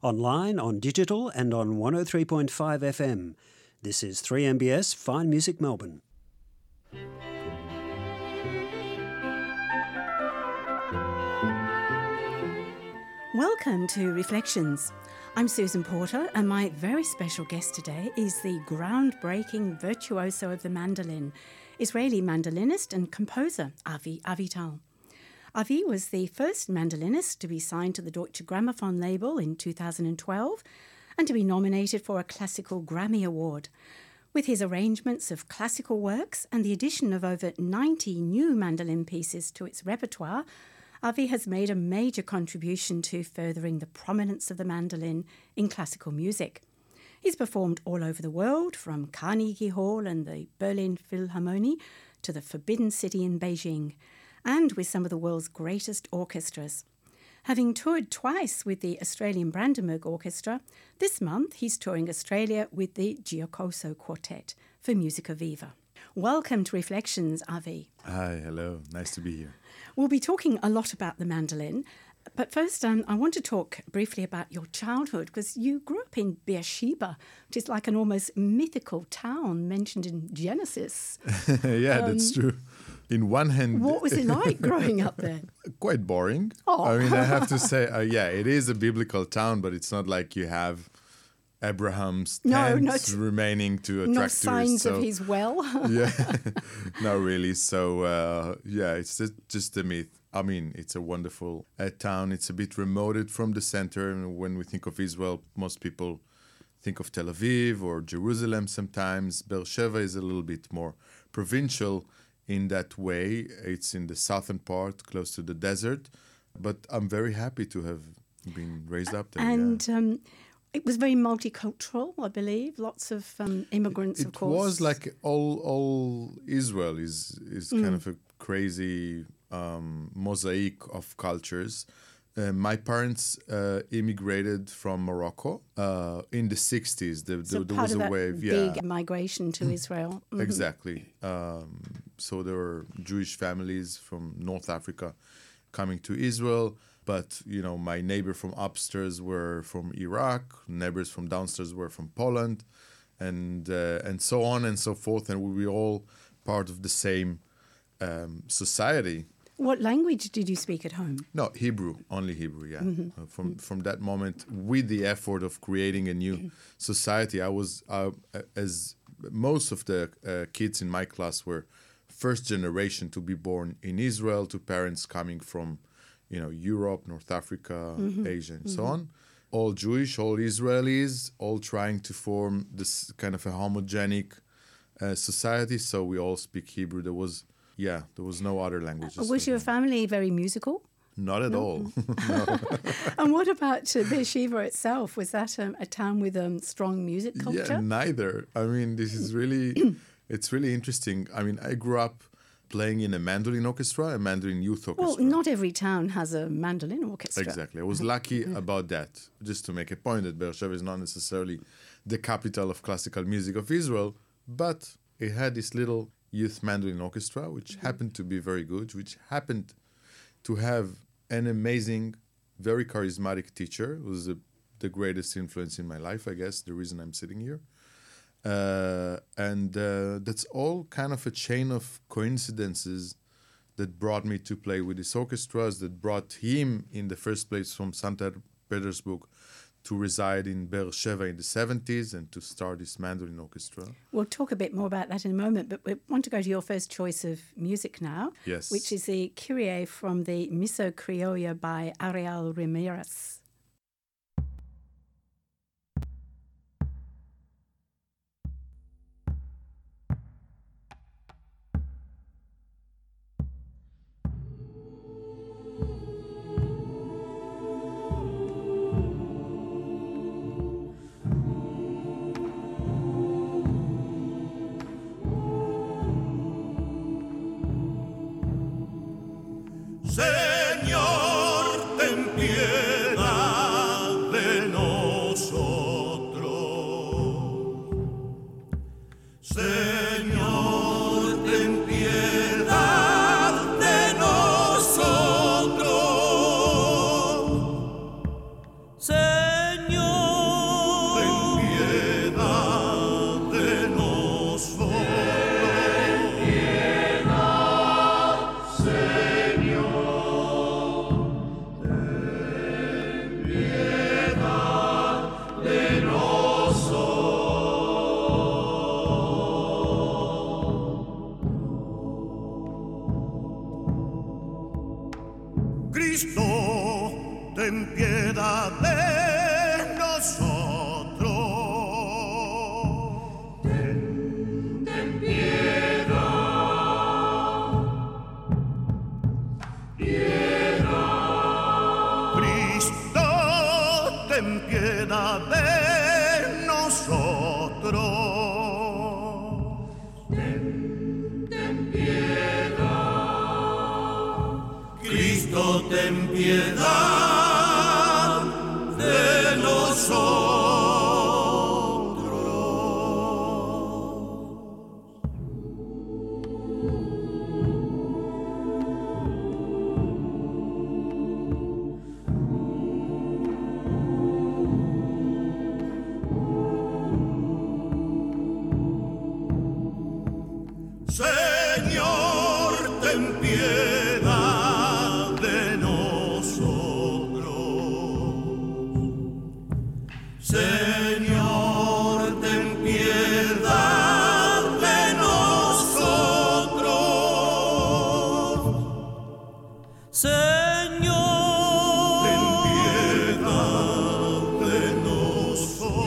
Online, on digital and on 103.5 FM. This is 3MBS Fine Music Melbourne. Welcome to Reflections. I'm Susan Porter, and my very special guest today is the groundbreaking virtuoso of the mandolin, Israeli mandolinist and composer Avi Avital. Avi was the first mandolinist to be signed to the Deutsche Grammophon label in 2012 and to be nominated for a Classical Grammy Award. With his arrangements of classical works and the addition of over 90 new mandolin pieces to its repertoire, Avi has made a major contribution to furthering the prominence of the mandolin in classical music. He's performed all over the world, from Carnegie Hall and the Berlin Philharmonie to the Forbidden City in Beijing, and with some of the world's greatest orchestras. Having toured twice with the Australian Brandenburg Orchestra, this month he's touring Australia with the Giocoso Quartet for Musica Viva. Welcome to Reflections, Avi. Hi, hello. Nice to be here. We'll be talking a lot about the mandolin, but first I want to talk briefly about your childhood, because you grew up in Beersheba, which is like an almost mythical town mentioned in Genesis. Yeah, that's true. In one hand... What was it like growing up there? Quite boring. Oh. I mean, I have to say, yeah, it is a biblical town, but it's not like you have Abraham's tents remaining to attract tourists. No signs of his well. Yeah, not really. So, yeah, it's just a myth. I mean, it's a wonderful town. It's a bit remoted from the center. And when we think of Israel, most people think of Tel Aviv or Jerusalem sometimes. Beersheba is a little bit more provincial in that way. It's in the southern part, close to the desert. But I'm very happy to have been raised up there. And it was very multicultural, I believe. Lots of immigrants, of course. It was like all Israel is kind of a crazy mosaic of cultures. My parents immigrated from Morocco in the 60s. There was a wave. Big migration to Israel. Mm-hmm. Exactly. So there were Jewish families from North Africa coming to Israel. But, you know, my neighbor from upstairs were from Iraq. Neighbors from downstairs were from Poland. And so on and so forth. And we were all part of the same society. What language did you speak at home? No, Hebrew, only Hebrew, yeah. Mm-hmm. From that moment, with the effort of creating a new society, I was, as most of the kids in my class were first generation to be born in Israel, to parents coming from, you know, Europe, North Africa, Asia, and so on. All Jewish, all Israelis, all trying to form this kind of a homogenic society. So we all speak Hebrew. There was no other language. Was your family very musical? Not at all. No. And what about Beersheba itself? Was that a town with a strong music culture? Yeah, neither. I mean, this is really, it's really interesting. I mean, I grew up playing in a mandolin orchestra, a mandolin youth orchestra. Well, not every town has a mandolin orchestra. Exactly. I was lucky about that. Just to make a point that Beersheba is not necessarily the capital of classical music of Israel, but it had this little youth mandolin orchestra, which happened to be very good, which happened to have an amazing, very charismatic teacher, who was the greatest influence in my life, I guess, the reason I'm sitting here. And that's all kind of a chain of coincidences that brought me to play with these orchestras, that brought him in the first place from St. Petersburg to reside in Beersheba in the 70s and to start this mandolin orchestra. We'll talk a bit more about that in a moment, but we want to go to your first choice of music now, yes, which is the Kyrie from the Missa Criolla by Ariel Ramirez. Señor, ten piedad de nosotros. Señor, ten piedad de nosotros. Señor, piedad de nosotros. Ten piedad. Cristo, ten piedad de nosotros. Señor, ten piedad de nosotros. Señor, ten piedad de nosotros. Señor, ten piedad de nosotros.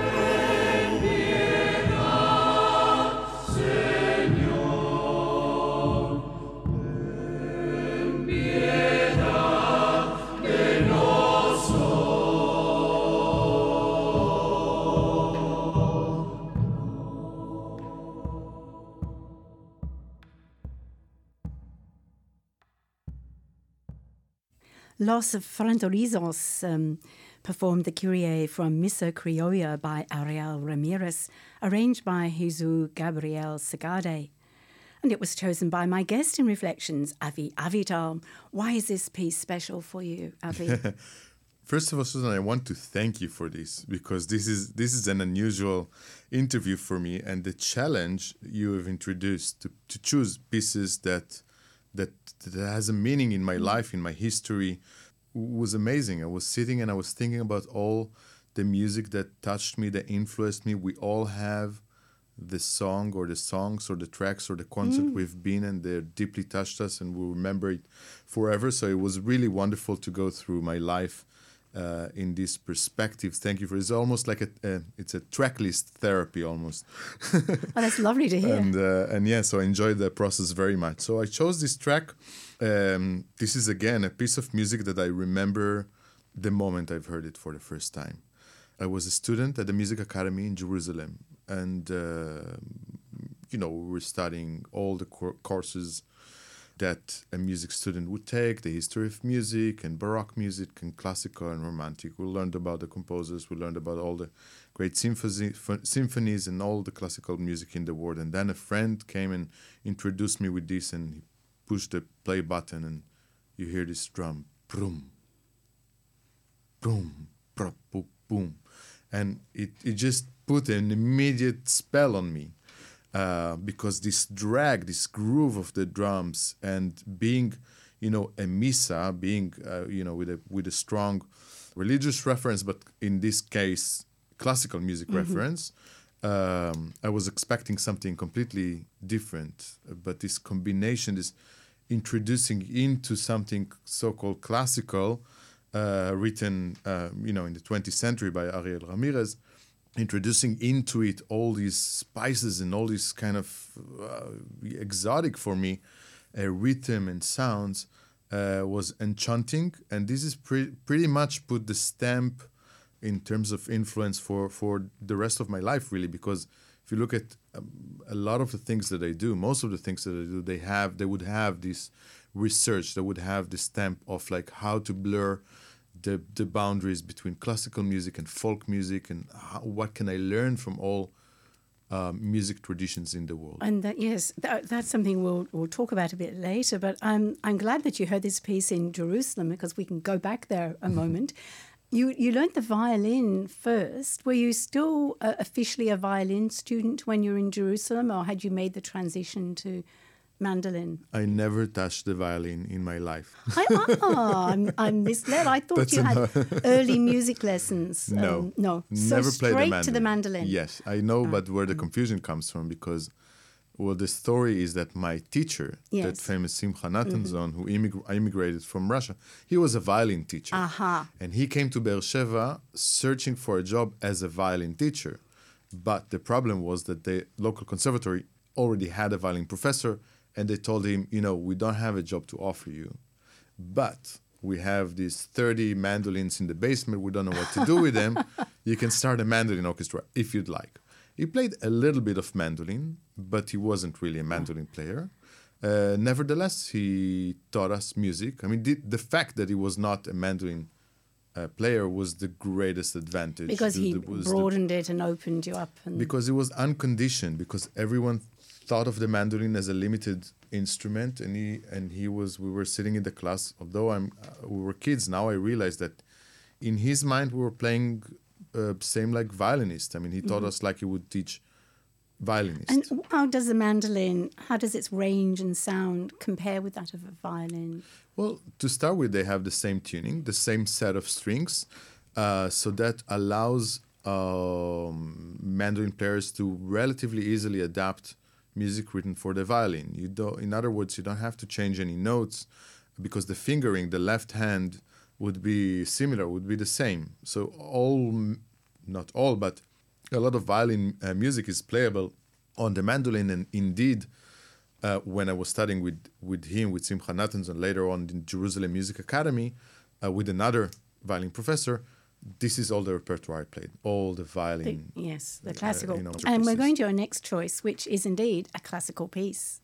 Los Fronterizos performed the Kyrie from Missa Criolla by Ariel Ramirez, arranged by Jesus Gabriel Segade. And it was chosen by my guest in Reflections, Avi Avital. Why is this piece special for you, Avi? First of all, Susan, I want to thank you for this, because this is an unusual interview for me, and the challenge you have introduced to choose pieces that has a meaning in my life, in my history, was amazing. I was sitting and I was thinking about all the music that touched me, that influenced me. We all have the song or the songs or the tracks or the concert we've been, and they deeply touched us and we'll remember it forever. So it was really wonderful to go through my life in this perspective. Thank you for it. It's almost like it's a track list therapy almost. Oh, that's lovely to hear. And yeah, so I enjoyed the process very much. So I chose this track. This is again a piece of music that I remember the moment I've heard it for the first time. I was a student at the Music Academy in Jerusalem, and we were studying all the courses that a music student would take, the history of music and Baroque music and classical and romantic. We learned about the composers, we learned about all the great symphonies and all the classical music in the world. And then a friend came and introduced me with this, and he pushed the play button, and you hear this drum, boom, boom, boom, boom. And it just put an immediate spell on me. Because this drag, this groove of the drums, and being, a missa, being, with a strong religious reference, but in this case, classical music reference, I was expecting something completely different. But this combination, this introducing into something so-called classical, written, in the 20th century by Ariel Ramirez, introducing into it all these spices and all these kind of exotic for me rhythm and sounds was enchanting. And this is pretty much put the stamp in terms of influence for the rest of my life, really, because if you look at a lot of the things that I do, most of the things that I do, they would have this research, they would have the stamp of like how to blur the boundaries between classical music and folk music, and what can I learn from all music traditions in the world. And that's something we'll talk about a bit later. But I'm glad that you heard this piece in Jerusalem, because we can go back there a moment. You learned the violin first. Were you still officially a violin student when you were in Jerusalem, or had you made the transition to mandolin? I never touched the violin in my life. I'm misled. I thought you had early music lessons. No. So never played the mandolin. To the mandolin. Yes, I know, but where the confusion comes from, because, the story is that my teacher, that famous Simcha Natanzon, who immigrated from Russia, he was a violin teacher. And he came to Be'er Sheva searching for a job as a violin teacher. But the problem was that the local conservatory already had a violin professor, and they told him, we don't have a job to offer you, but we have these 30 mandolins in the basement. We don't know what to do with them. You can start a mandolin orchestra if you'd like. He played a little bit of mandolin, but he wasn't really a mandolin player. Nevertheless, he taught us music. I mean, the fact that he was not a mandolin player was the greatest advantage. Because he broadened it and opened you up. Because it was unconditioned, because everyone thought of the mandolin as a limited instrument, and we were sitting in the class. Although we were kids, now I realize that in his mind we were playing same like violinist. I mean, he taught us like he would teach violinist. And how does its range and sound compare with that of a violin? Well, to start with, they have the same tuning, the same set of strings, so that allows mandolin players to relatively easily adapt music written for the violin. In other words, you don't have to change any notes, because the fingering, the left hand, would be similar, would be the same. So not all, but a lot of violin music is playable on the mandolin. And indeed, when I was studying with him, with Simcha Nathanson, later on in Jerusalem Music Academy, with another violin professor, this is all the repertoire I played, all the violin. The classical. And we're going to our next choice, which is indeed a classical piece.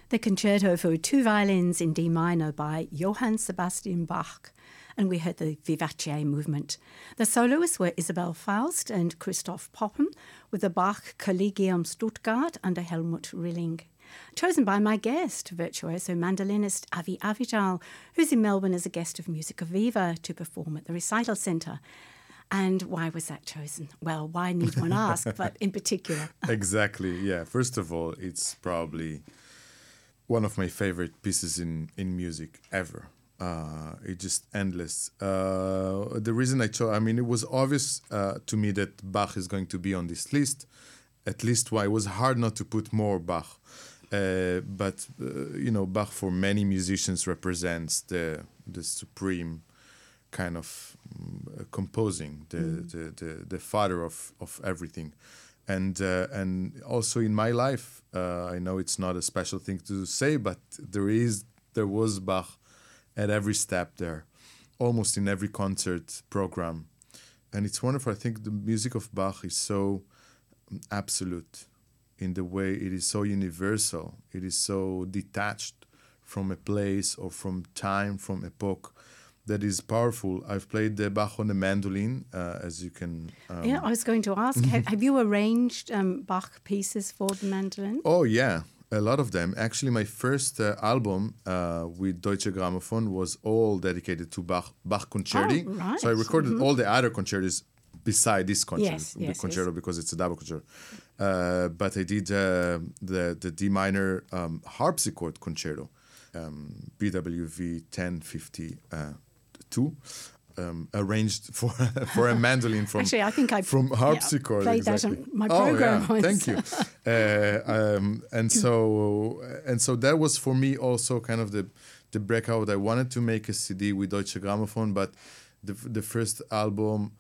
The concerto for two violins in D minor by Johann Sebastian Bach. And we heard the Vivace movement. The soloists were Isabel Faust and Christoph Poppen, with the Bach Collegium Stuttgart under Helmut Rilling. Chosen by my guest, virtuoso mandolinist Avi Avital, who's in Melbourne as a guest of Musica Viva to perform at the Recital Centre. And why was that chosen? Well, why need one ask, but in particular? Exactly, yeah. First of all, it's probably one of my favorite pieces in music ever. It's just endless. The reason I chose, it was obvious to me that Bach is going to be on this list. At least why it was hard not to put more Bach. But Bach for many musicians represents the supreme kind of composing, the father of everything. And also in my life, I know it's not a special thing to say, but there was Bach at every step there, almost in every concert program. And it's wonderful. I think the music of Bach is so absolute in the way it is so universal. It is so detached from a place or from time, from epoch, that is powerful. I've played the Bach on the mandolin, as you can... I was going to ask, have you arranged Bach pieces for the mandolin? Oh, yeah. A lot of them. Actually, my first album with Deutsche Grammophon was all dedicated to Bach concerti. Oh, right. So I recorded all the other concertos beside this concerto, Yes, concerto, because it's a double concerto. But I did the D minor harpsichord concerto, BWV 1052. Arranged for a mandolin from Actually, I think from harpsichord. Played exactly. that on my program once. Thank you. And so that was for me also kind of the breakout. I wanted to make a CD with Deutsche Grammophon, but the first album,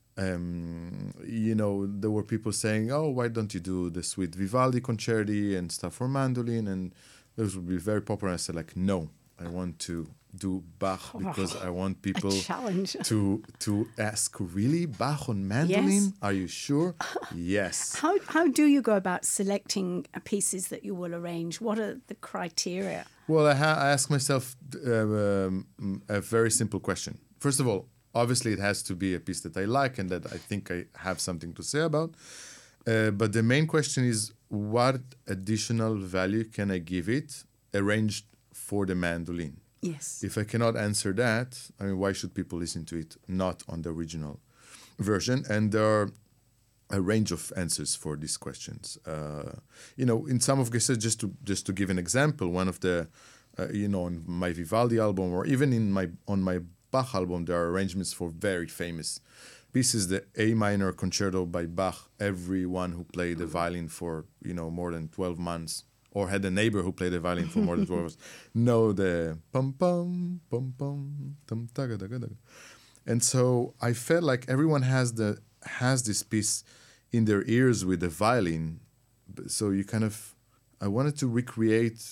there were people saying, "Oh, why don't you do the sweet Vivaldi concerti and stuff for mandolin?" And those would be very popular. And I said, no, I want to do Bach because I want people to ask, really, Bach on mandolin? Yes. Are you sure? Yes. How do you go about selecting pieces that you will arrange? What are the criteria? Well, I ask myself a very simple question. First of all, obviously it has to be a piece that I like and that I think I have something to say about. But the main question is, what additional value can I give it arranged for the mandolin? Yes. If I cannot answer that, why should people listen to it not on the original version? And there are a range of answers for these questions. In some of cases, just to give an example, one of the, on my Vivaldi album or even on my Bach album, there are arrangements for very famous pieces. The A minor concerto by Bach. Everyone who played the violin for more than 12 months. Or had a neighbor who played the violin for more than 12 hours, know the pum pum pum pum tum taga daga daga. And so I felt like everyone has this piece in their ears with the violin. So I wanted to recreate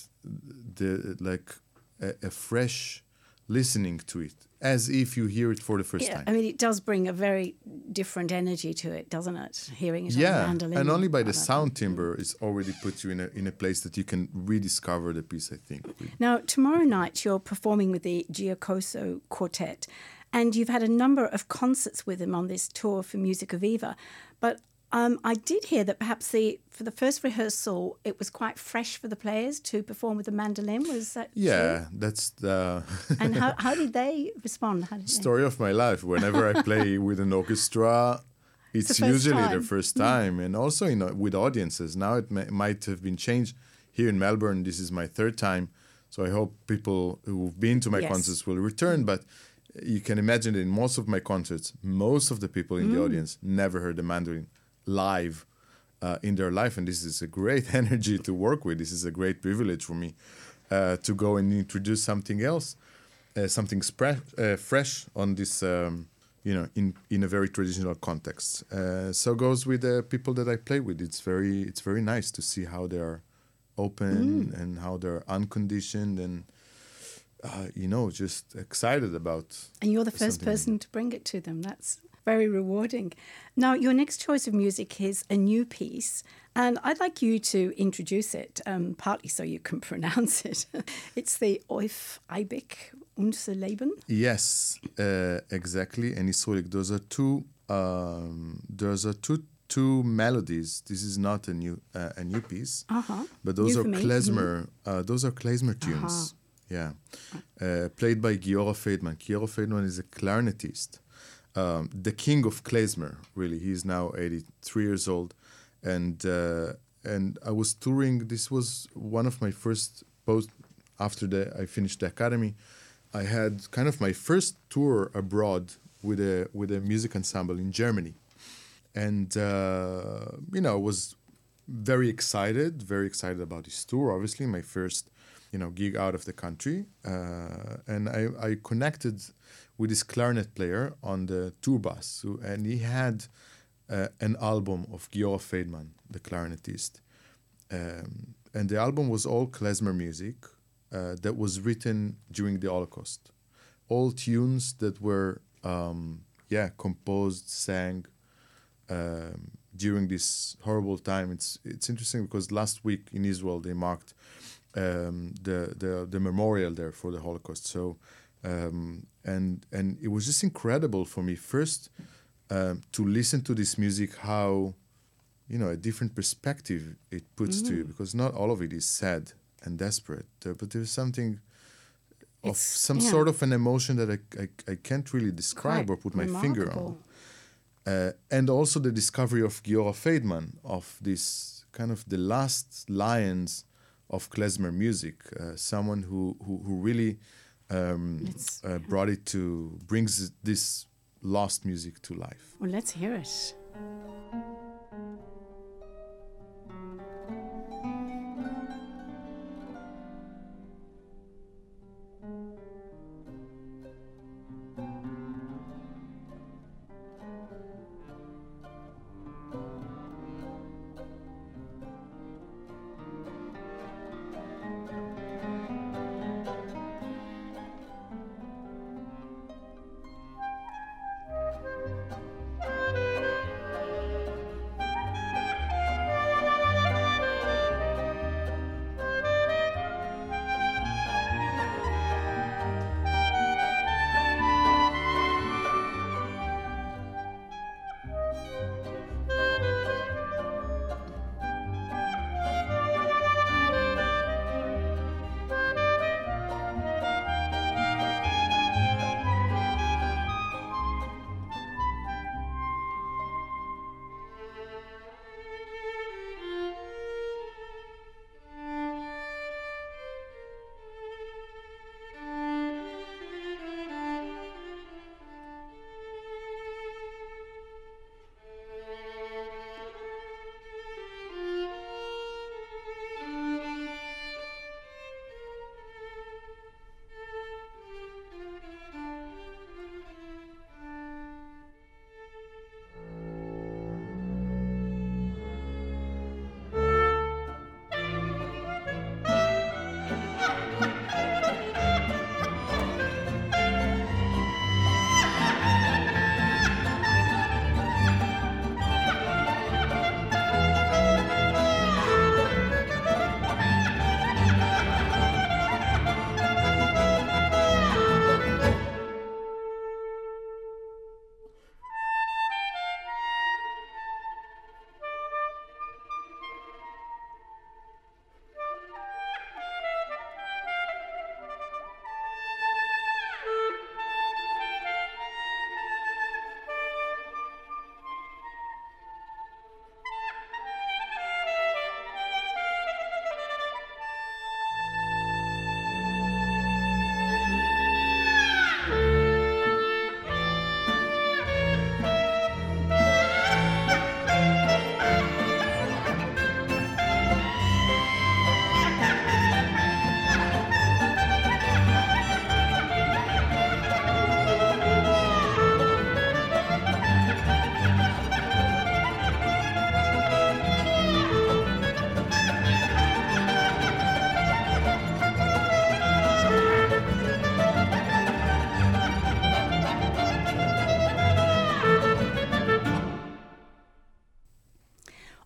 a fresh listening to it, as if you hear it for the first time. It does bring a very different energy to it, doesn't it? Hearing it on the mandolin. And only by the sound timbre is already put you in a place that you can rediscover the piece, I think. Now, tomorrow night you're performing with the Giacoso Quartet, and you've had a number of concerts with them on this tour for Musica Viva. But I did hear that perhaps for the first rehearsal, it was quite fresh for the players to perform with the mandolin. Was that true? That's the... And how did they respond? Story of my life. Whenever I play with an orchestra, it's usually the first time. And also with audiences. Now it might have been changed. Here in Melbourne, this is my third time. So I hope people who've been to my concerts will return. But you can imagine that in most of my concerts, most of the people in the audience never heard the mandolin live in their life, and this is a great energy to work with. This is a great privilege for me to go and introduce something else, something fresh on this, in a very traditional context. So goes with the people that I play with. It's very nice to see how they are open and how they're unconditioned and just excited about. And you're the first person to bring it to them. That's Very rewarding. Now, your next choice of music is a new piece, and I'd like you to introduce it, partly so you can pronounce it. It's the Auf Eibig unser Leben. Yes, exactly. And Isolik, those are two melodies. This is not a new piece, but those New are for me. klezmer. Those are klezmer tunes. Yeah, played by Giora Feldman. Giora Feldman is a clarinetist, the king of klezmer. Really, he's now 83 years old, and I was touring. This was one of my first after I finished the academy. I had kind of my first tour abroad with a music ensemble in Germany, and I was very excited about this tour. Obviously, my first gig out of the country, and I connected with this clarinet player on the tour bus, and he had an album of Giora Feldman, the clarinetist, and the album was all klezmer music that was written during the Holocaust, all tunes that were composed, sang during this horrible time. It's interesting because last week in Israel they marked the memorial there for the Holocaust. So and it was just incredible for me first to listen to this music, how a different perspective it puts to you, because not all of it is sad and desperate, but there's something of sort of an emotion that I can't really describe or put my finger on. And also the discovery of Giora Feldman, of this kind of the last lions of klezmer music, someone who really brings this lost music to life. Well, let's hear it.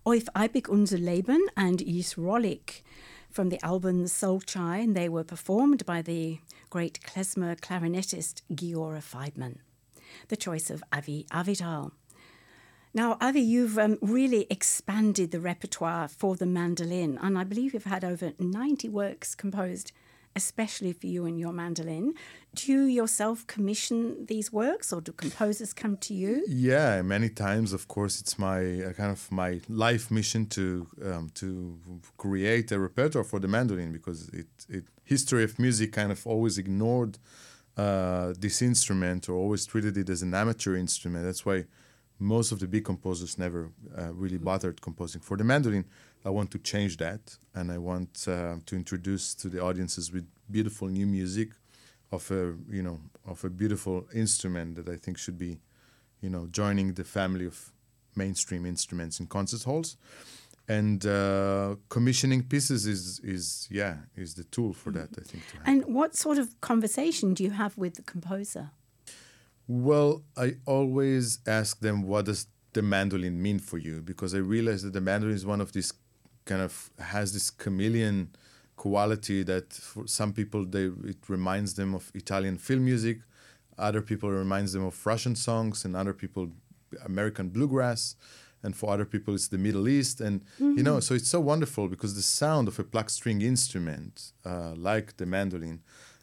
Auf ewig unser Leben and Is Rollig from the album Soul Chai, and they were performed by the great klezmer clarinetist Giora Feidman. The choice of Avi Avidal. Now, Avi, you've really expanded the repertoire for the mandolin, and I believe you've had over 90 works composed especially for you and your mandolin. Do you yourself commission these works, or do composers come to you? Yeah, many times. Of course, it's my kind of my life mission to create a repertoire for the mandolin, because history of music kind of always ignored this instrument, or always treated it as an amateur instrument. That's why most of the big composers never really bothered composing. For the mandolin, I want to change that, and I want to introduce to the audiences with beautiful new music of a beautiful instrument that I think should be, joining the family of mainstream instruments in concert halls. And commissioning pieces is the tool for that, I think. And what sort of conversation do you have with the composer? Well, I always ask them, what does the mandolin mean for you? Because I realize that the mandolin is one of these has this chameleon quality that for some people it reminds them of Italian film music, other people it reminds them of Russian songs, and other people American bluegrass, and for other people it's the Middle East. And so it's so wonderful, because the sound of a plucked string instrument like the mandolin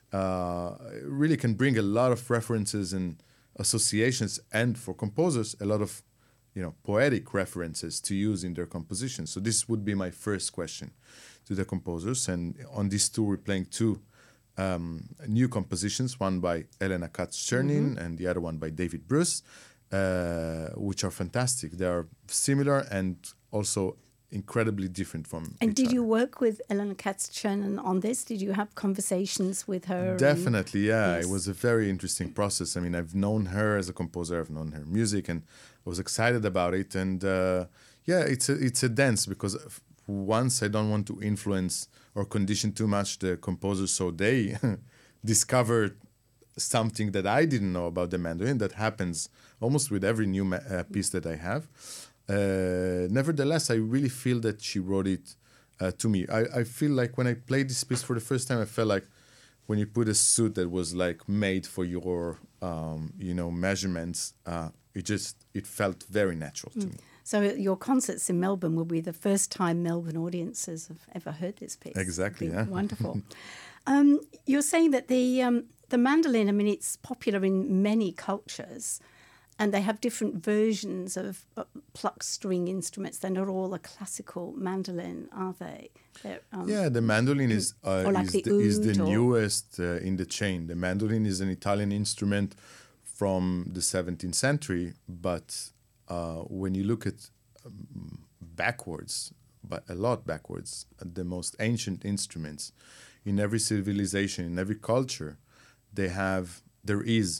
really can bring a lot of references and associations, and for composers a lot of poetic references to use in their compositions. So this would be my first question to the composers. And on this tour, we're playing two new compositions, one by Elena Katz-Chernin and the other one by David Bruce, which are fantastic. They are similar and also incredibly different from And each did other. you work with Elena Katz-Chernin on this? Did you have conversations with her? Definitely, yeah. Yes. It was a very interesting process. I mean, I've known her as a composer, I've known her music, and I was excited about it. And it's a dance, because once I don't want to influence or condition too much the composers, so they discover something that I didn't know about the mandolin. That happens almost with every new piece that I have. Nevertheless, I really feel that she wrote it to me. I feel like when I played this piece for the first time, I felt like when you put a suit that was like made for your, measurements, it felt very natural to me. So your concerts in Melbourne will be the first time Melbourne audiences have ever heard this piece. Exactly, It'll be yeah. Wonderful. You're saying that the mandolin, I mean, it's popular in many cultures, and they have different versions of plucked string instruments. They're not all a classical mandolin, are they? The mandolin is like the the oud, newest in the chain. The mandolin is an Italian instrument from the 17th century, but when you look at backwards, but a lot backwards, the most ancient instruments in every civilization, in every culture, there is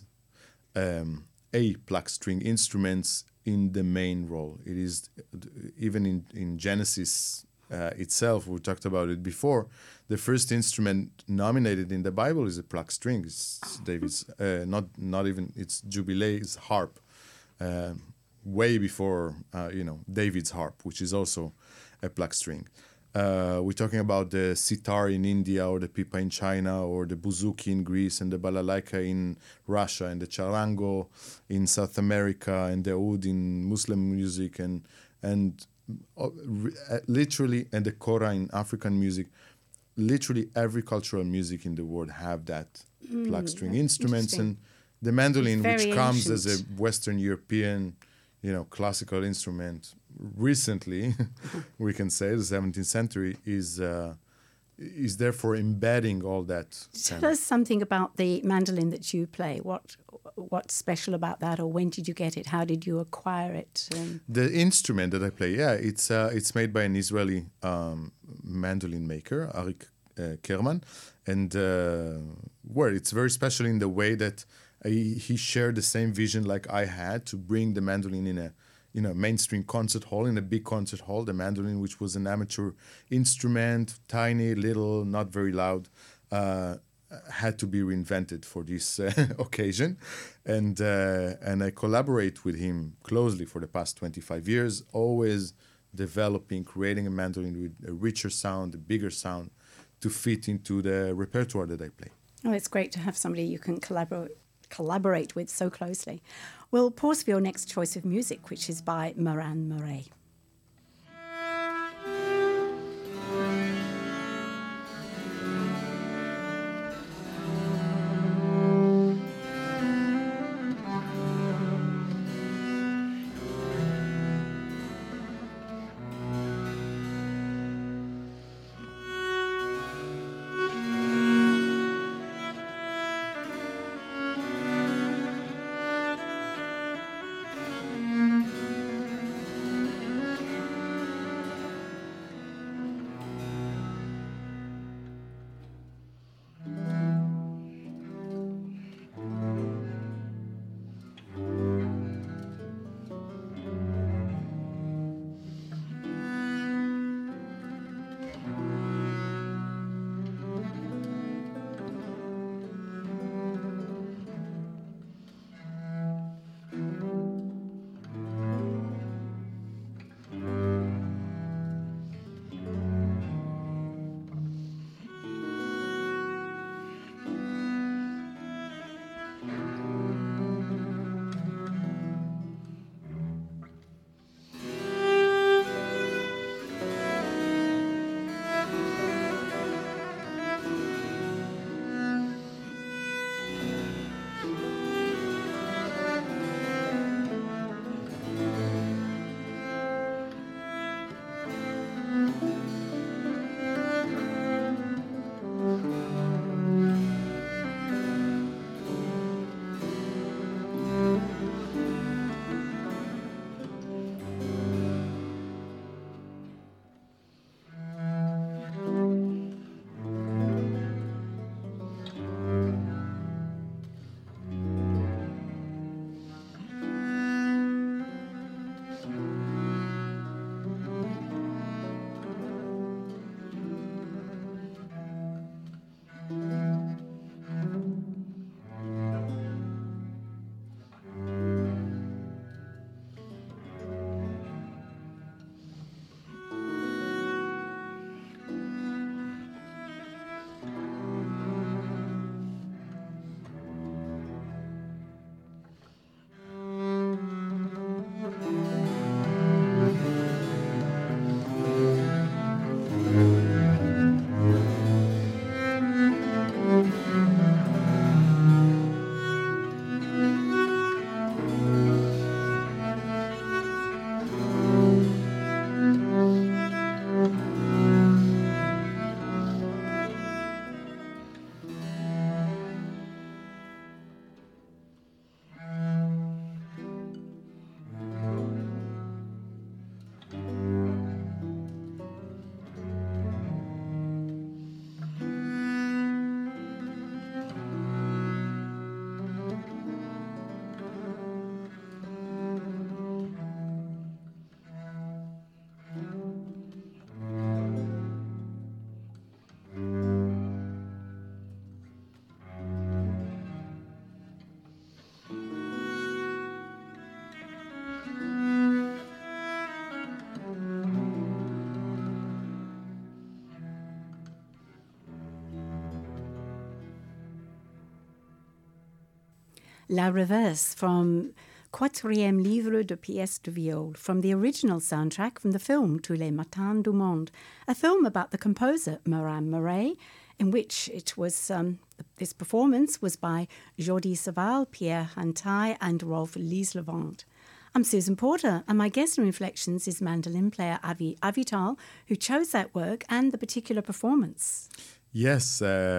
a plucked string instruments in the main role. It is even in Genesis itself. We talked about it before. The first instrument nominated in the Bible is a plucked string. It's David's not even. It's Jubilee's harp, way before David's harp, which is also a plucked string. We're talking about the sitar in India, or the pipa in China, or the bouzouki in Greece, and the balalaika in Russia, and the charango in South America, and the oud in Muslim music, and literally, and the kora in African music. Literally every cultural music in the world have that plucked string instruments, and the mandolin, which comes as a Western European, classical instrument recently, we can say the 17th century is therefore embedding all that. Tell us something about the mandolin that you play. What's special about that, or when did you get it? How did you acquire it? The instrument that I play, it's made by an Israeli mandolin maker, Arik Kerman, and it's very special in the way that he shared the same vision like I had, to bring the mandolin in a mainstream concert hall, in a big concert hall. The mandolin, which was an amateur instrument, tiny, little, not very loud, had to be reinvented for this occasion, and I collaborate with him closely for the past 25 years, always developing, creating a mandolin with a richer sound, a bigger sound, to fit into the repertoire that I play. Oh, it's great to have somebody you can collaborate with so closely. We'll pause for your next choice of music, which is by Moran Murray. La Reverse from Quatrième Livre de Pièces de Viol, from the original soundtrack from the film Tous les Matins du Monde, a film about the composer Moran Murray, in which it was this performance was by Jordi Savall, Pierre Hantai and Rolf Lieslevant. I'm Susan Porter, and my guest in Reflections is mandolin player Avi Avital, who chose that work and the particular performance. Yes,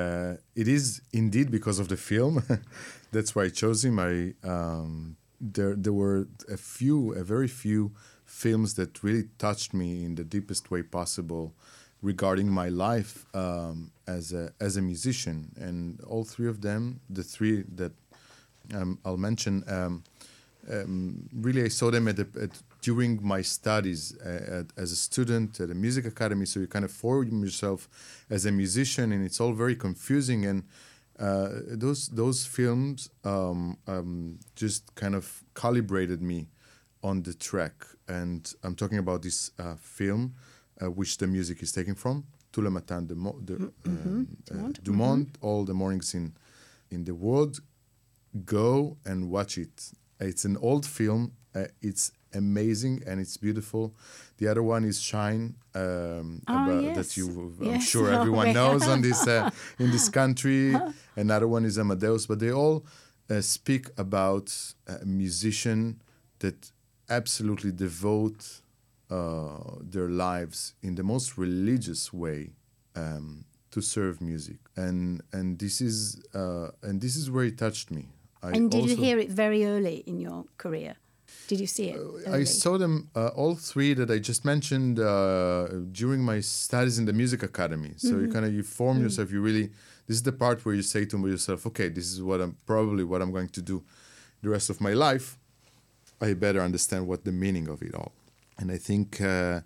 it is indeed because of the film. That's why I chose him. There were a very few films that really touched me in the deepest way possible regarding my life as a musician, and all three of them, the three that I'll mention, really I saw them during my studies as a student at a music academy. So you kind of form yourself as a musician, and it's all very confusing. And those films just kind of calibrated me on the track. And I'm talking about this film, which the music is taken from, Tout le matin du monde, all the mornings in the world. Go and watch it. It's an old film. It's amazing and it's beautiful. The other one is Shine, that I'm sure everyone knows on this in this country. Another one is Amadeus, but they all speak about a musician that absolutely devote their lives in the most religious way to serve music, and this is where it touched me. And did you hear it very early in your career? Did you see it early? I saw them, all three that I just mentioned, during my studies in the music academy. So you form yourself. You really, this is the part where you say to yourself, okay, this is what I'm going to do the rest of my life. I better understand what the meaning of it all. And I think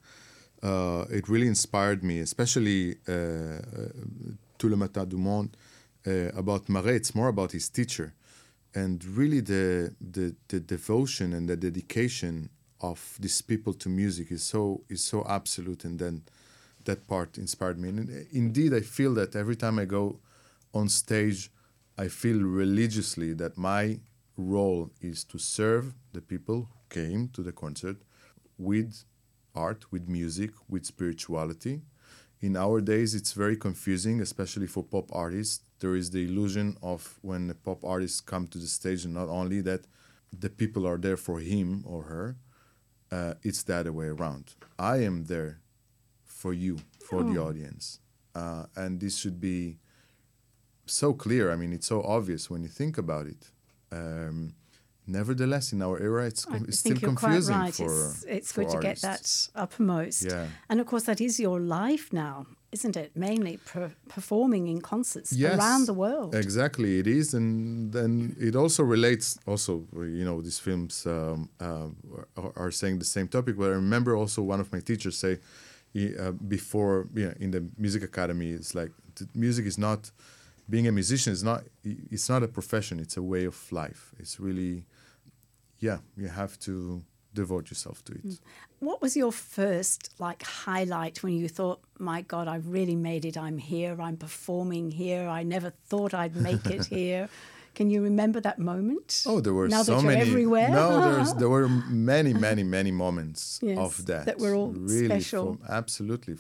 it really inspired me, especially Tout le matin du monde, about Marais. It's more about his teacher. And really the devotion and the dedication of these people to music is so absolute, and then that part inspired me. And indeed, I feel that every time I go on stage, I feel religiously that my role is to serve the people who came to the concert with art, with music, with spirituality. In our days, it's very confusing, especially for pop artists. There is the illusion of when a pop artist come to the stage, and not only that, the people are there for him or her. It's the other way around. I am there for you, for the audience. And this should be so clear. I mean, it's so obvious when you think about it. Nevertheless, in our era, it's still confusing right. for It's for good to get artists. that uppermost. Yeah. And of course, that is your life now, isn't it? Mainly performing in concerts Yes, around the world. Exactly, it is, and then it also relates. Also, these films are saying the same topic. But I remember also one of my teachers say before, in the music academy, it's like music is not. Being a musician it's not a profession. It's a way of life. It's really, you have to devote yourself to it. What was your first highlight when you thought, my God, I've really made it. I'm here. I'm performing here. I never thought I'd make it here. Can you remember that moment? Oh, there were now so that you're many. Everywhere? No, there were many, many, many moments of that. That were all really special. Absolutely.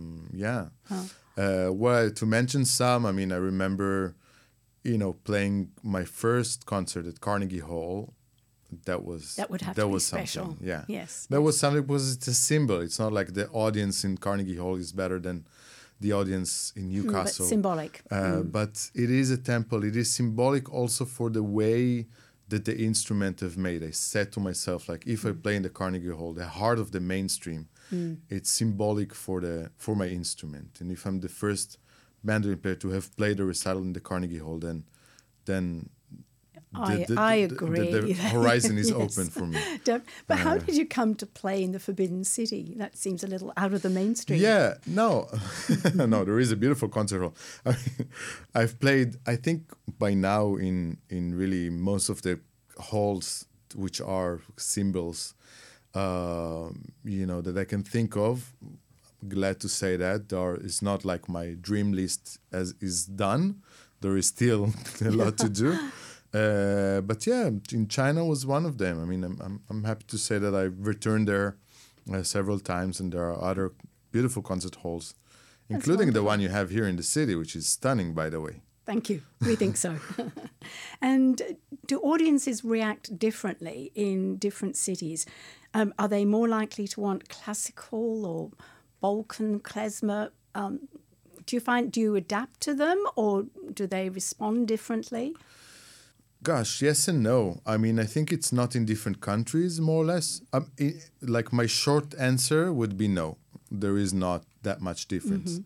Well, to mention some, I mean, I remember, playing my first concert at Carnegie Hall. That would have to be special. Something. Yeah. Yes. That was something because it's a symbol. It's not like the audience in Carnegie Hall is better than the audience in Newcastle. But symbolic. But it is a temple. It is symbolic also for the way that the instrument have made. I said to myself, if I play in the Carnegie Hall, the heart of the mainstream, it's symbolic for my instrument. And if I'm the first mandolin player to have played a recital in the Carnegie Hall, then I agree. The horizon is Yes. open for me. But how did you come to play in the Forbidden City? That seems a little out of the mainstream. Yeah, no. No, there is a beautiful concert hall. I've played, I think, by now in really most of the halls which are symbols, that I can think of. Glad to say that. It's not like my dream list is done. There is still a lot to do. But in China was one of them. I mean, I'm happy to say that I've returned there several times, and there are other beautiful concert halls, including the one you have here in the city, which is stunning, by the way. Thank you. We think so. And do audiences react differently in different cities? Are they more likely to want classical or Balkan klezmer? Do you adapt to them, or do they respond differently? Gosh, yes and no. I mean, I think it's not in different countries, more or less. My short answer would be no. There is not that much difference.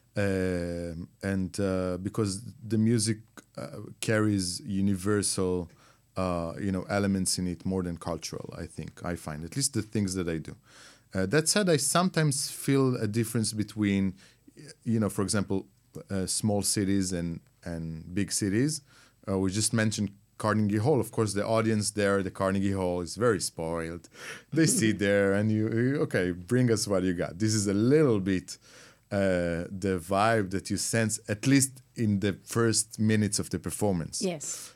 Because the music carries universal, elements in it more than cultural, I find, at least the things that I do. That said, I sometimes feel a difference between, for example, small cities and big cities. We just mentioned Carnegie Hall. Of course, the audience there, the Carnegie Hall, is very spoiled. They sit there and okay, bring us what you got. This is a little bit the vibe that you sense, at least in the first minutes of the performance. Yes.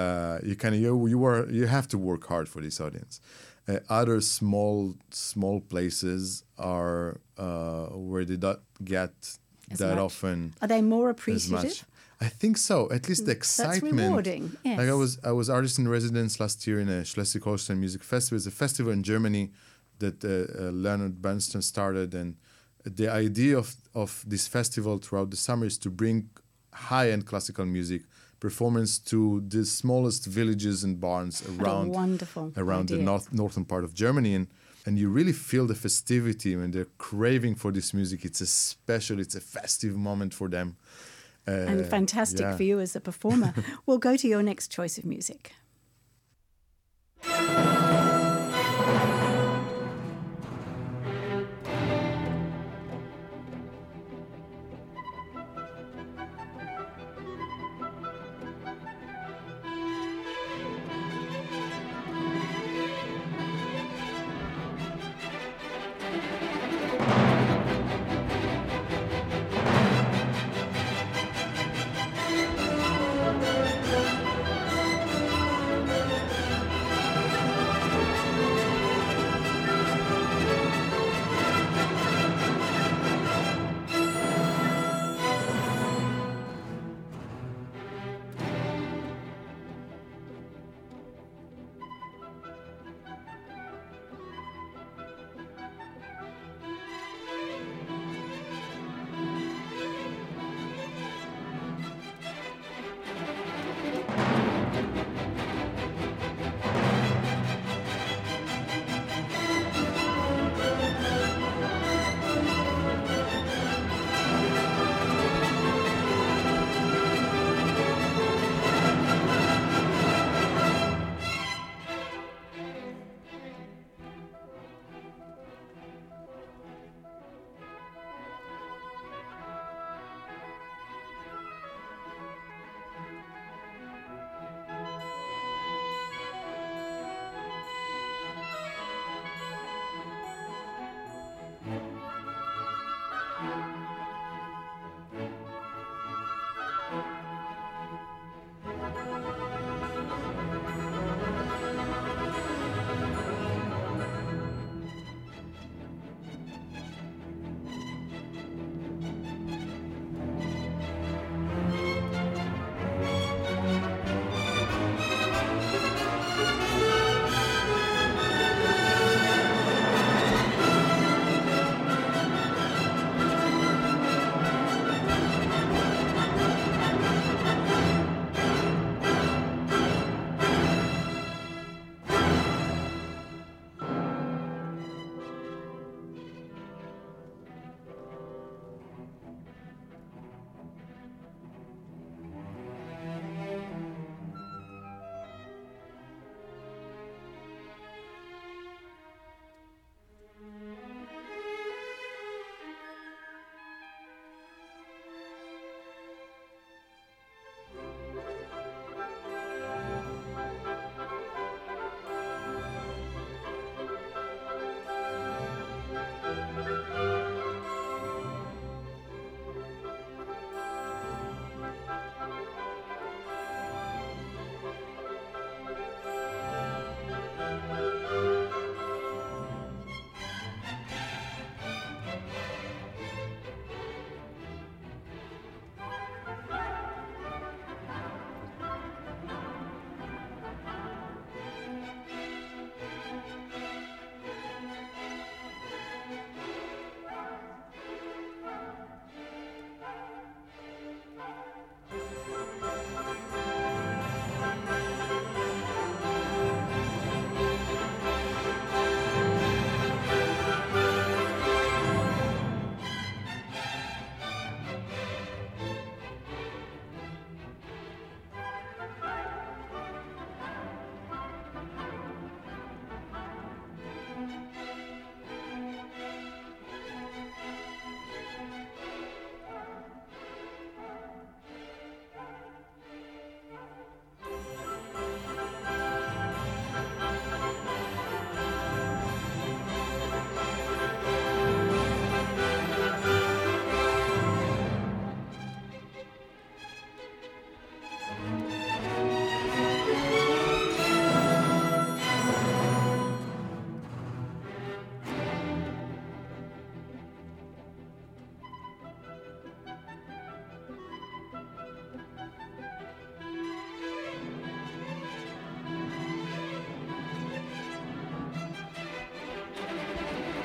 You have to work hard for this audience. Other small places are where they don't get As that much. often. Are they more As appreciative? much. I think so. At least the excitement. That's rewarding. Yes. Like I was artist in residence last year in a Schleswig-Holstein Music Festival. It's a festival in Germany that Leonard Bernstein started, and the idea of this festival throughout the summer is to bring high-end classical music performance to the smallest villages and barns around the northern part of Germany, and you really feel the festivity and the craving for this music. It's a festive moment for them. And fantastic for you as a performer. We'll go to your next choice of music.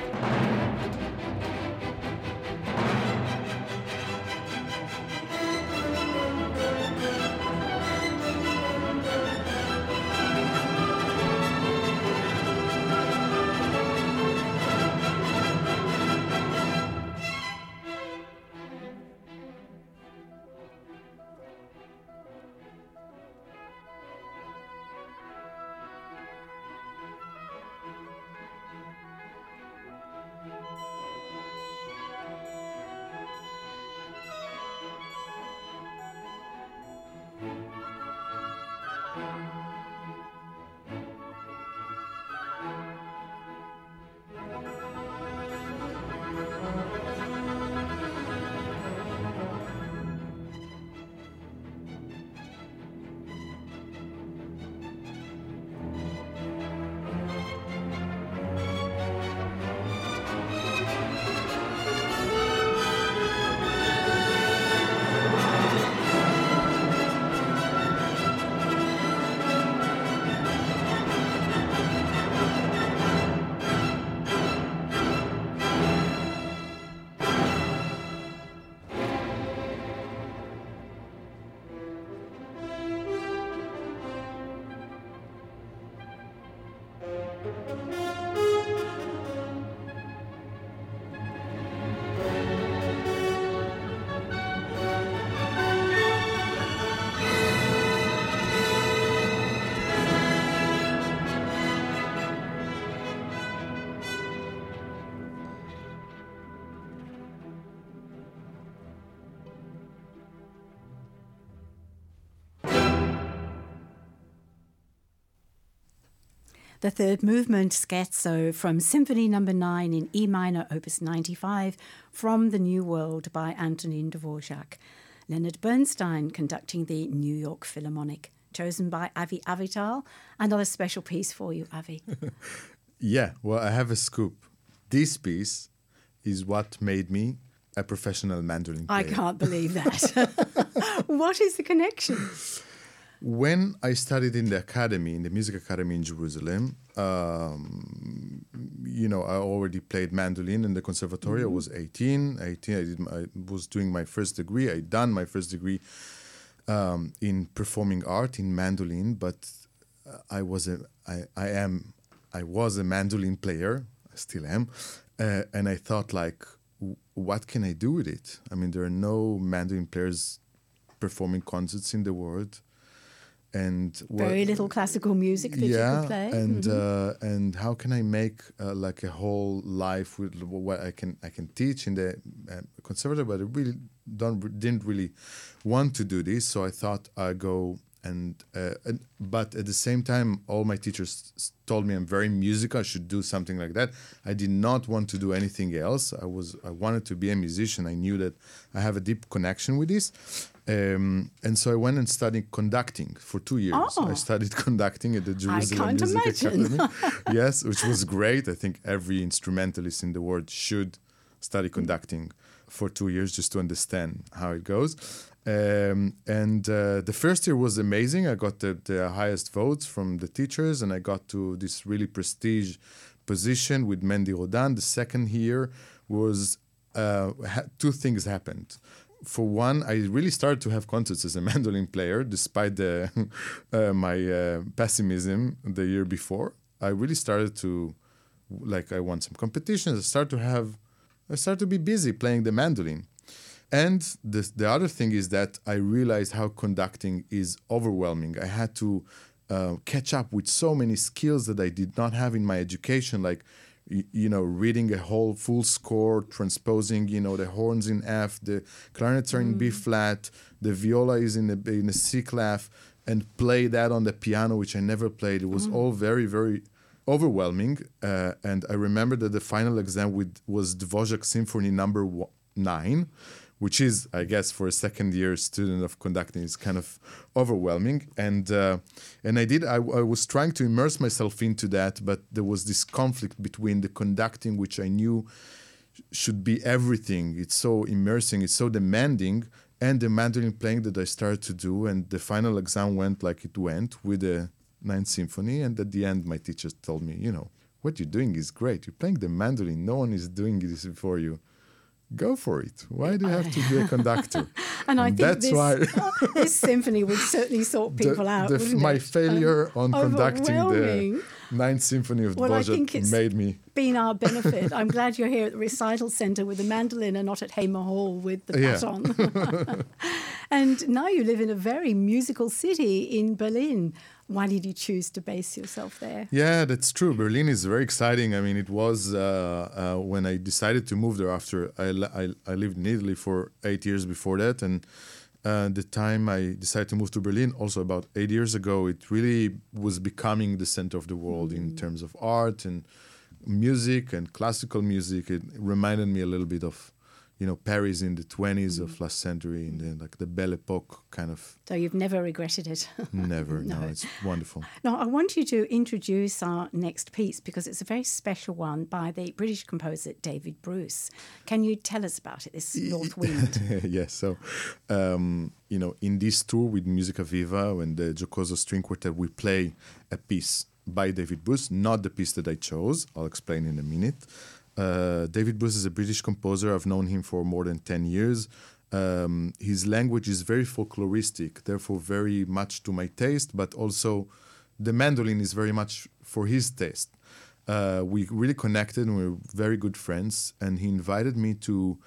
The third movement, Scherzo, from Symphony No. 9 in E minor, Opus 95, from the New World by Antonin Dvorak. Leonard Bernstein conducting the New York Philharmonic, chosen by Avi Avital. Another special piece for you, Avi. Yeah, well, I have a scoop. This piece is what made me a professional mandolin player. I can't believe that. What is the connection? When I studied in the academy, in the music academy in Jerusalem, I already played mandolin in the conservatory. I was 18. I was doing my first degree. I done my first degree in performing art in mandolin, but I was a mandolin player. I still am, and I thought, like, what can I do with it? I mean, there are no mandolin players performing concerts in the world. And very little classical music that you could play. And how can I make like a whole life with what I can teach in the conservatory, but I really didn't really want to do this. So I thought I'd go but at the same time, all my teachers told me I'm very musical. I should do something like that. I did not want to do anything else. I wanted to be a musician. I knew that I have a deep connection with this. And so I went and studied conducting for 2 years. Oh. I studied conducting at the Jerusalem Music Academy. Yes, which was great. I think every instrumentalist in the world should study conducting for 2 years just to understand how it goes. The first year was amazing. I got the highest votes from the teachers, and I got to this really prestige position with Mendy Rodan. The second year was two things happened. For one, I really started to have concerts as a mandolin player, despite my pessimism the year before. I really started to, I won some competitions. I started to be busy playing the mandolin. And the other thing is that I realized how conducting is overwhelming. I had to catch up with so many skills that I did not have in my education, like reading a whole full score, transposing, the horns in F, the clarinets are in B flat, the viola is in a C clef, and play that on the piano, which I never played. It was all very, very overwhelming. And I remember that the final exam was Dvorak Symphony No. 9, which is, I guess, for a second-year student of conducting, is kind of overwhelming. And I was trying to immerse myself into that, but there was this conflict between the conducting, which I knew should be everything. It's so immersing, it's so demanding, and the mandolin playing that I started to do. And the final exam went like it went with the Ninth Symphony. And at the end, my teachers told me, what you're doing is great. You're playing the mandolin. No one is doing this before you. Go for it. Why do you have to be a conductor? And I think that's why this symphony would certainly sort people out, wouldn't my it? failure on conducting the Overwhelming. Ninth Symphony of Well, I Dvořák think it's made me. been our benefit. I'm glad you're here at the recital centre with the mandolin and not at Hamer Hall with the Yeah. baton. And now you live in a very musical city in Berlin. Why did you choose to base yourself there? Yeah, that's true. Berlin is very exciting. I mean, it was when I decided to move there after I lived in Italy for 8 years before that. And the time I decided to move to Berlin, also about 8 years ago, it really was becoming the center of the world in terms of art and music and classical music. It reminded me a little bit of, Paris in the 20s of last century, in the Belle Époque kind of. So you've never regretted it? Never. No, it's wonderful. Now, I want you to introduce our next piece because it's a very special one by the British composer David Bruce. Can you tell us about it, this North Wind? Yes. So, in this tour with Musica Viva and the Giocoso String Quartet, we play a piece by David Bruce, not the piece that I chose. I'll explain in a minute. David Bruce is a British composer. I've known him for more than 10 years. His language is very folkloristic, therefore very much to my taste, but also the mandolin is very much for his taste. We really connected and we were very good friends, and he invited me to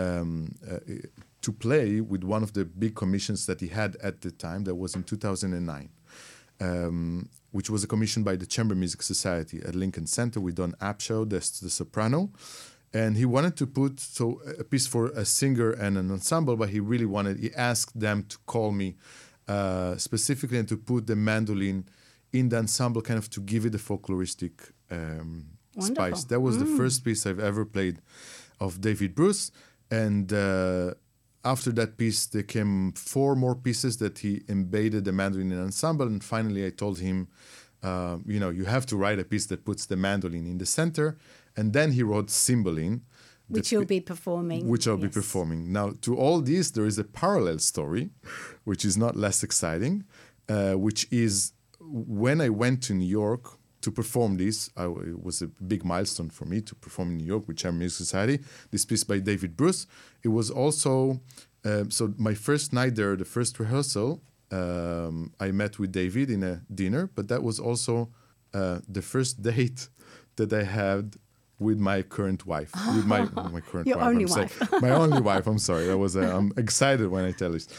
play with one of the big commissions that he had at the time. That was in 2009. Which was a commission by the Chamber Music Society at Lincoln Center. We done Apsho, that's the soprano. And he wanted to put a piece for a singer and an ensemble, but he asked them to call me specifically and to put the mandolin in the ensemble, kind of to give it a folkloristic spice. That was the first piece I've ever played of David Bruce. And after that piece, there came 4 more pieces that he embedded the mandolin in an ensemble. And finally, I told him, you have to write a piece that puts the mandolin in the center. And then he wrote Cymbeline. Which you'll be performing. Which I'll be performing. Now, to all this, there is a parallel story, which is not less exciting, which is when I went to New York to perform this, it was a big milestone for me to perform in New York with Chamber Music Society, this piece by David Bruce. It was also, so my first night there, the first rehearsal, I met with David in a dinner, but that was also the first date that I had with my current wife. With my current Your wife. only wife. My only wife, I'm sorry. That was I'm excited when I tell this.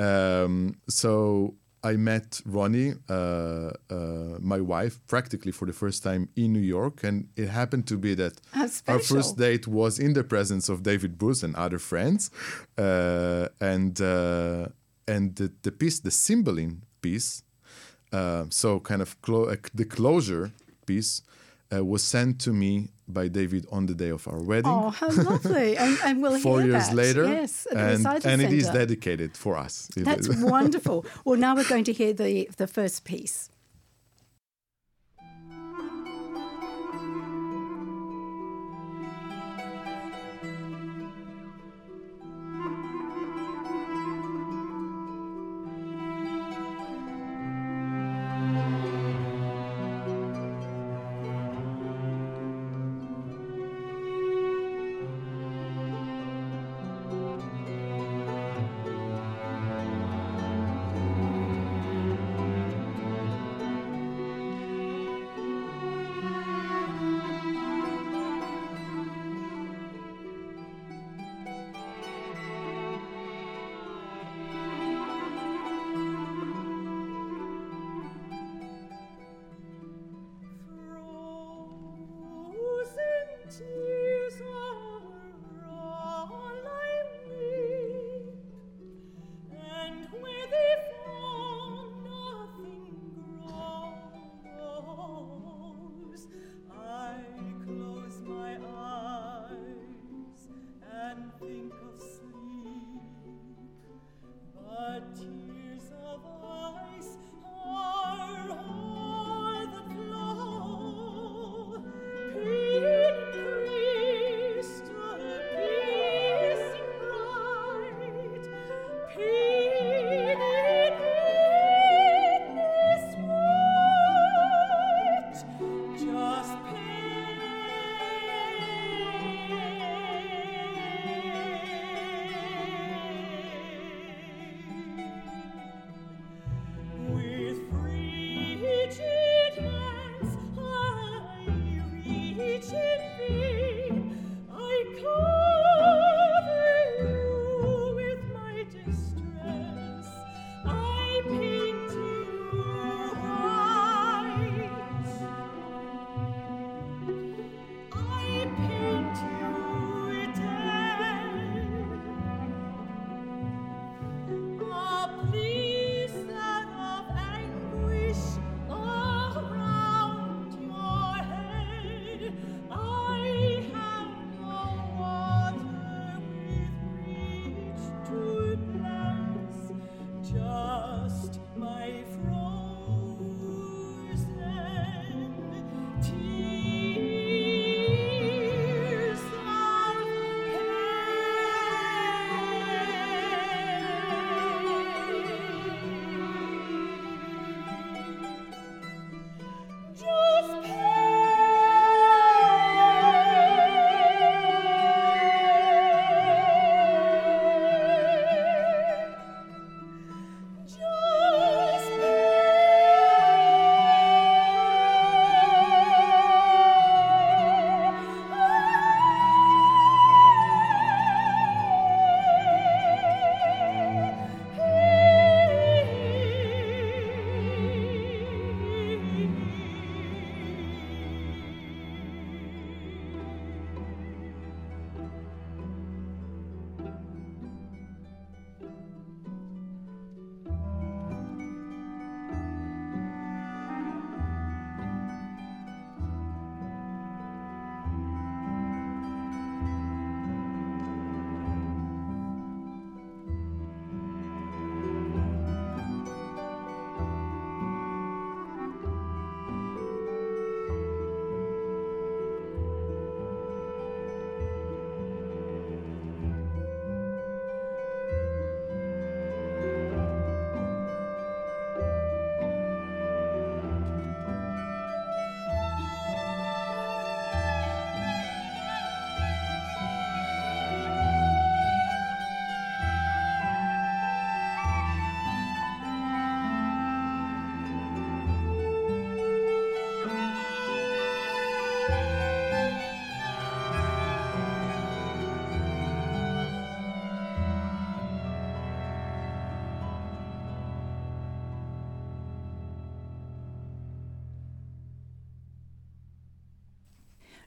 So I met Ronnie, my wife, practically for the first time in New York. And it happened to be that our first date was in the presence of David Bruce and other friends. And the piece, the Cymbeline piece, so kind of the closure piece, was sent to me by David on the day of our wedding. Oh, how lovely. And we'll 4 hear years that. later. Yes, at the recital and it is centre. dedicated for us. That's wonderful. Well, now we're going to hear the first piece.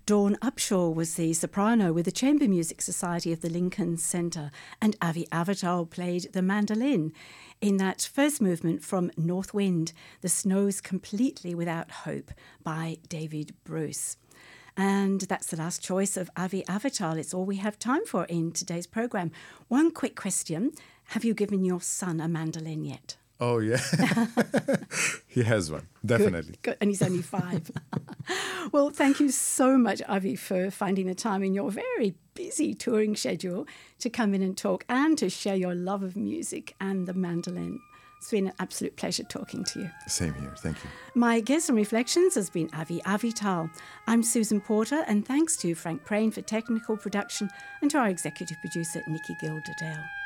Dawn Upshaw was the soprano with the Chamber Music Society of the Lincoln Centre, and Avi Avital played the mandolin in that first movement from North Wind, The Snow's Completely Without Hope by David Bruce. And that's the last choice of Avi Avital. It's all we have time for in today's programme. One quick question. Have you given your son a mandolin yet? Oh, yeah. He has one, definitely. Good. And he's only 5. Well, thank you so much, Avi, for finding the time in your very busy touring schedule to come in and talk and to share your love of music and the mandolin. It's been an absolute pleasure talking to you. Same here. Thank you. My guest on Reflections has been Avi Avital. I'm Susan Porter, and thanks to Frank Prain for technical production and to our executive producer, Nikki Gilderdale.